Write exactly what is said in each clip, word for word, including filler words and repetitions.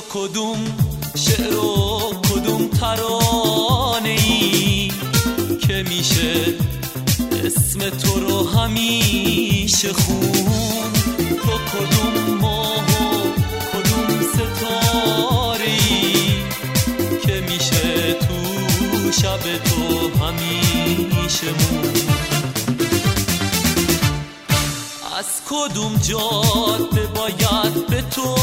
کدوم شعر و کدوم ترانه ای که میشه اسم تو رو همیشه خون؟ تو کدوم ماه و کدوم ستاره ای که میشه تو شب تو همیشه مون؟ از کدوم جاده باید به تو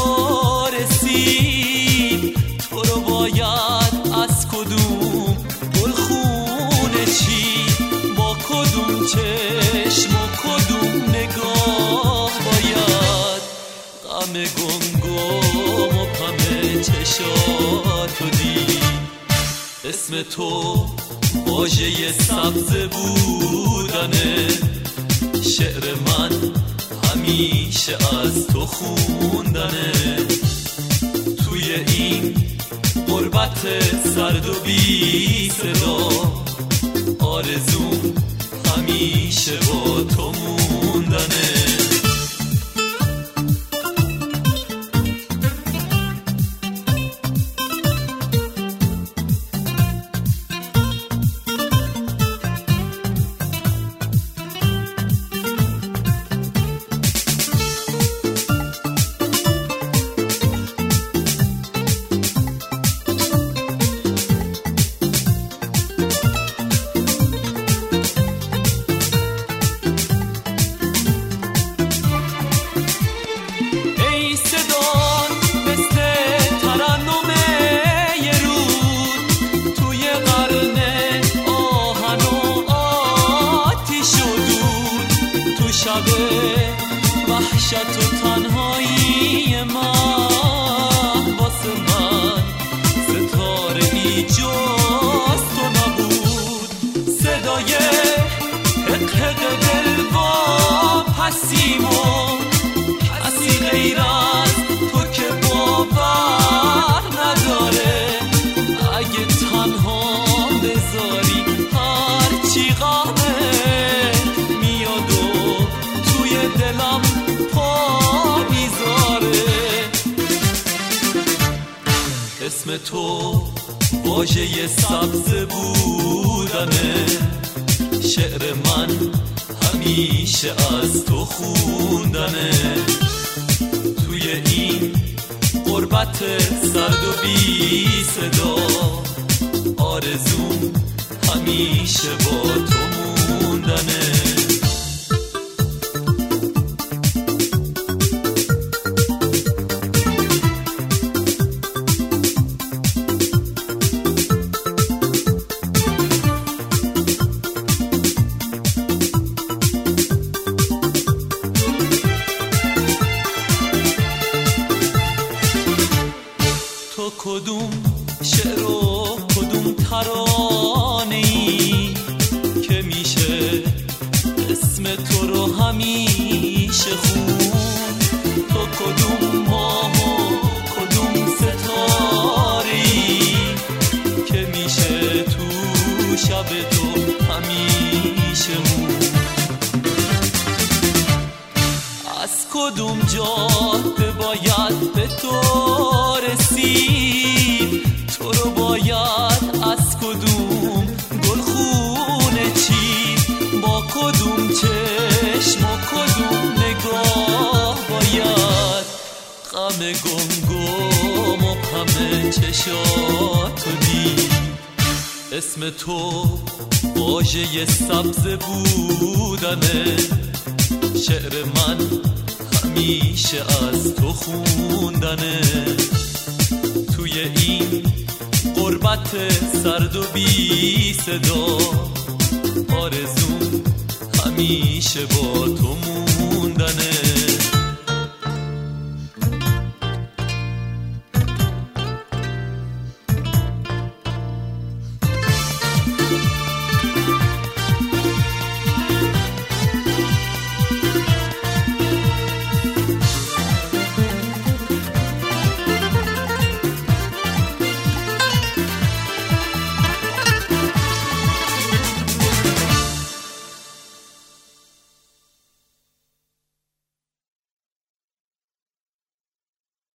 رسید؟ تو رو باید از کدوم گلخونه چید؟ با کدوم چشم و کدوم نگاه باید غم گمگم و غم چشاتو دید؟ اسم تو واژه سبز بودنه، شعر من همیشه از تو خوندنه. توی این غربت سرد و بی صدا آرزوم همیشه با تو موندنه. شب وحشت و تنهایی من واسه من ستاره ای جز تو نبود. صدای حق حق دل با پسیم و پسی غیر از تو که باور نداره. اگه تنها بذاری هرچی غمه میاد و دلم پا میذاره. اسم تو واژه سبز بودنه، شعر من همیشه از تو خوندنه. توی این غربت سرد و بی صدا آرزوم همیشه با تو موندنه. تو کدوم شعر و کدوم ترانه ای که میشه اسم تو رو همیشه خون؟ تو کدوم ماه و کدوم ستاره ای که میشه تو شب تو همیشه مون؟ از کدوم جاده باید به تو رسید؟ تو رو باید از کدوم گلخونه چید؟ با کدوم چشم و کدوم نگاه باید غم گمگم و غم چشاتو دید؟ اسم تو واژه سبز بودنه، شعر من همیشه از تو خوندنه. توی این غربت سرد و بی صدا آرزوم همیشه با تو موندنه.